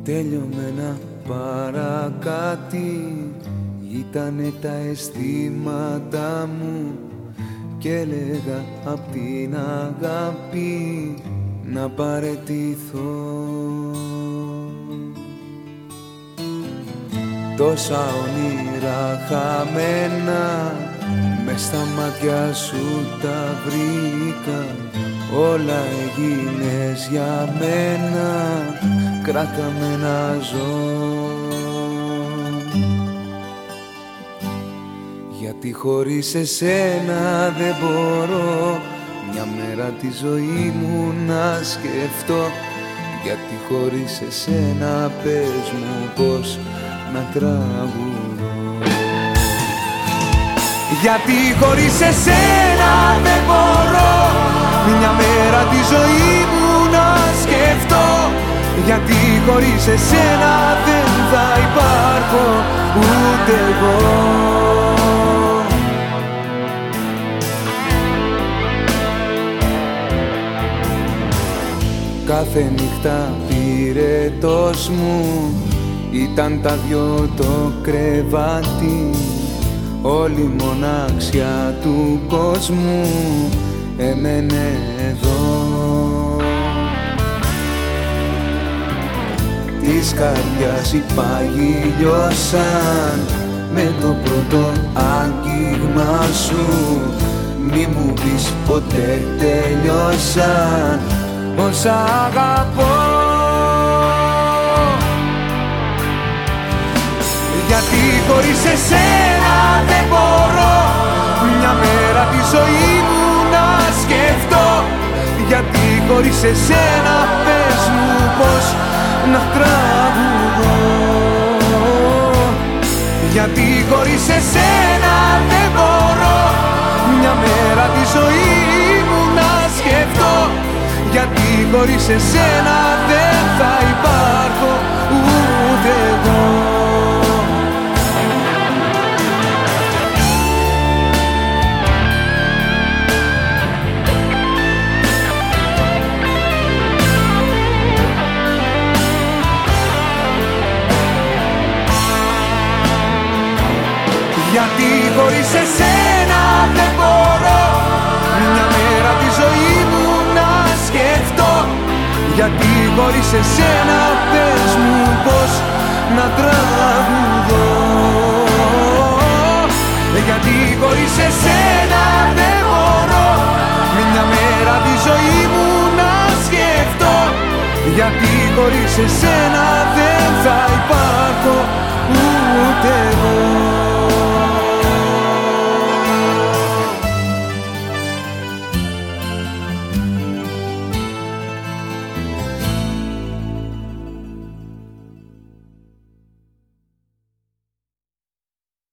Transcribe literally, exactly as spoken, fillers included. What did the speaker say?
Τελειωμένα παρακάτι ήτανε τα αισθήματα μου και έλεγα απ' την αγάπη να παραιτηθώ. Τόσα όνειρα χαμένα μες στα μάτια σου τα βρήκα, όλα έγινες για μένα, κράτα με να ζω. Γιατί χωρίς εσένα δεν μπορώ μια μέρα τη ζωή μου να σκεφτώ. Γιατί χωρίς εσένα πες μου πως να τραγουδώ. Γιατί χωρίς εσένα δεν μπορώ μια μέρα τη ζωή μου να σκεφτώ. Γιατί χωρίς εσένα δεν θα υπάρχω ούτε εγώ. Κάθε νύχτα πυρετός μου ήταν τα δυο το κρεβάτι, όλη η μοναξιά του κόσμου έμενε εδώ. Της καρδιάς οι πάγοι λιώσαν με το πρώτο άγγιγμα σου. Μη μου πεις ποτέ τελειώσαν όσα αγαπώ. Γιατί χωρίς εσένα δεν μπορώ μια μέρα τη ζωή μου να σκεφτώ. Γιατί χωρίς εσένα πες μου πως να τραγουδώ. Γιατί χωρίς εσένα δεν μπορώ μια μέρα τη ζωή μου να σκεφτώ. Γιατί χωρίς εσένα δεν θα υπάρχω ούτε εγώ. Γιατί χωρίς εσένα δεν μπορώ μια μέρα τη ζωή μου να σκεφτώ. Γιατί χωρίς εσένα πες μου πως να τραγουδώ. Γιατί χωρίς εσένα δεν μπορώ μια μέρα τη ζωή μου να σκεφτώ. Γιατί χωρίς εσένα δεν θα υπάρχω ούτε εγώ.